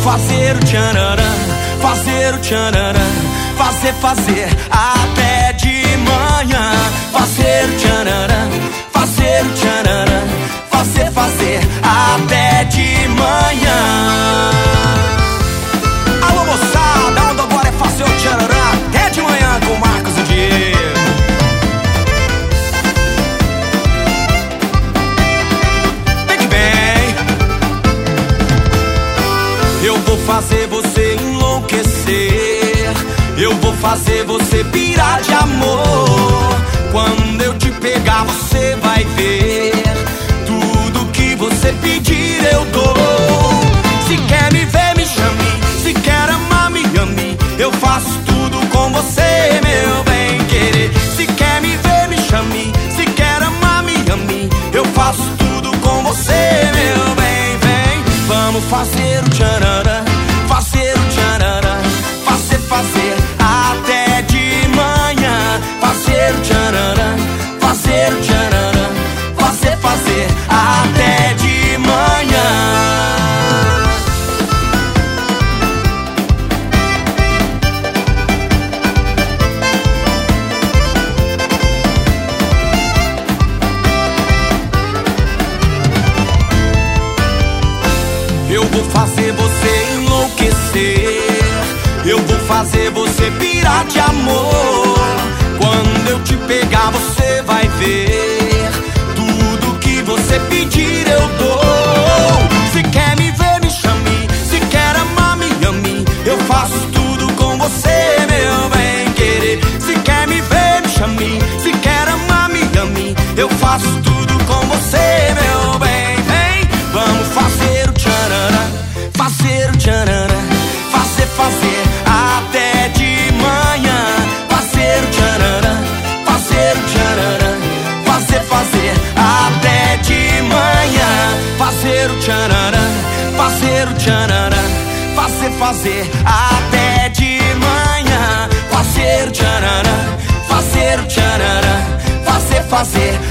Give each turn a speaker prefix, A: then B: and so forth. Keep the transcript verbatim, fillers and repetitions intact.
A: fazer o tchanarã, fazer o tchanarã, fazer, fazer até de manhã. Fazer o tchanarã, fazer o tchanarã, fazer, fazer até de manhã. Alô moçada, onde agora é fazer o tchanarã até de manhã com Marcos e Diego. Vem que vem. Eu vou fazer você enlouquecer, eu vou fazer você pirar de amor. Quando eu te pegar você vai ver, tudo que você pedir eu dou. Se quer me ver me chame, se quer amar me ame, eu faço tudo com você, meu bem querer. Se quer me ver me chame, se quer amar me ame, eu faço tudo com você, meu bem, vem. Vamos fazer o tchanarã, fazer o tchanarã, fazer, fazer até de manhã. Fazer o tchanarã, fazer o tchanarã, fazer, fazer até de manhã. Eu vou fazer você enlouquecer, eu vou fazer você pirar de amor. Quando eu te pegar você vai ver, tudo que você pedir eu dou. Se quer me ver me chame, se quer amar me ame, eu faço tudo com você, meu bem querer. Se quer me ver me chame, se quer amar me ame, eu faço tudo com você, meu bem, vem. Vamos fazer o tchanarã, fazer o tchanarã, fazer, fazer até de manhã. Fazer o tchanarã, fazer o tchanarã, fazer, fazer até de manhã. Fazer o tchanarã, fazer o tchanarã, fazer, fazer até de manhã. Fazer o tchanarã, fazer o tchanarã, fazer, fazer